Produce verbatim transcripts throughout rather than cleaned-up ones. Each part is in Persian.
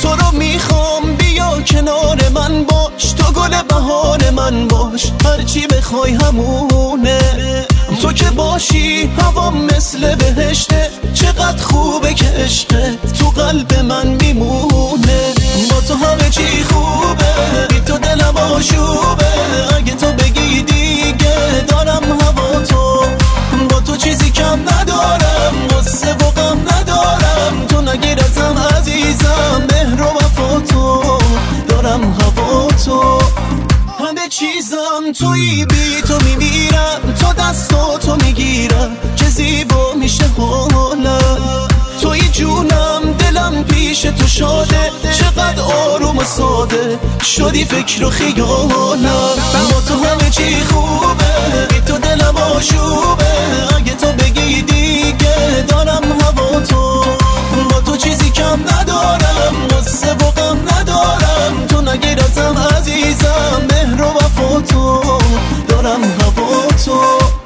تو رو میخوام بیا کنار من باش، تو گل بهار من باش، هرچی بخوای همونه. تو که باشی هوا مثل بهشته، چقدر خوبه که عشقت تو قلب من میمونه. با تو همه چی خوبه، بی تو دلم آشوبه، اگه تو بگی دیگه دارم هوا تو. با تو چیزی کم ندارم، غصه و غم ندارم، تو نگیر ازم عزیزم، مهر و وفا تو، دارم هوا تو. همه چیزم تویی، بی تو میمیرم، تو دستاتو میگیرم، چه زیبا میشه حالم. تویی جونم، دلم پیش تو شاده، چقدر آروم و ساده شدی فکر و خیالم. با تو همه چی خوبه، بی تو دلم آشوبه، اگه تو بگی دیگه دارم هوا تو. با تو چیزی کم ندارم، غصه و غم ندارم، تو نگیر ازم عزیزم، مهر و وفا تو، دارم هوا تو.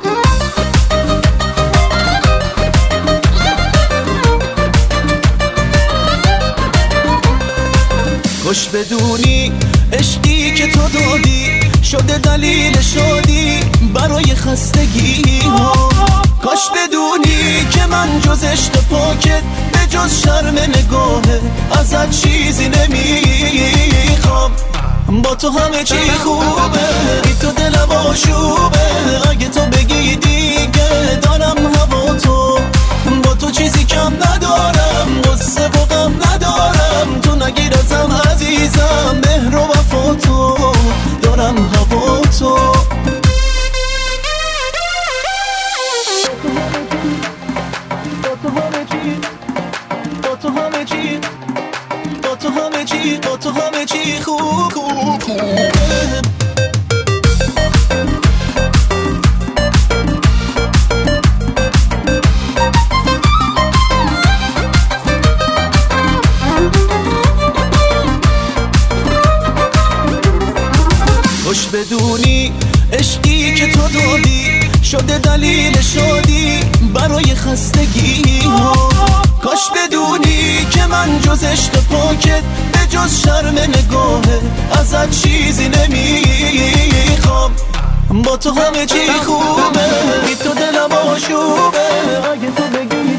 کاش بدونی عشقی که تو دادی شده دلیل شادی برای خستگی ها. کاش بدونی که من جز عشق پاکت به جز شرم نگاهه ازت چیزی نمیخوام. با تو همه چی خوبه، بی تو دلم آشوبه، اگه تو بگی دیگه دارم هوا تو. با تو چیزی کم ندارم، غصه و غم ندارم، تو نگیر ازم عزیزم، مهر و وفا تو، دارم هوا تو. با تو همه چی، با تو همه چی، با تو همه چی، با تو همه چی خوب خوب خوبه. کاش بدونی عشقی که تو دادی شده دلیل شادی برای خستگی ها. کاش بدونی که من جز عشق پاکت به جز شرم نگاهه ازت چیزی نمیخوام. با تو همه چی خوبه، بی تو دلم آشوبه، اگه تو بگی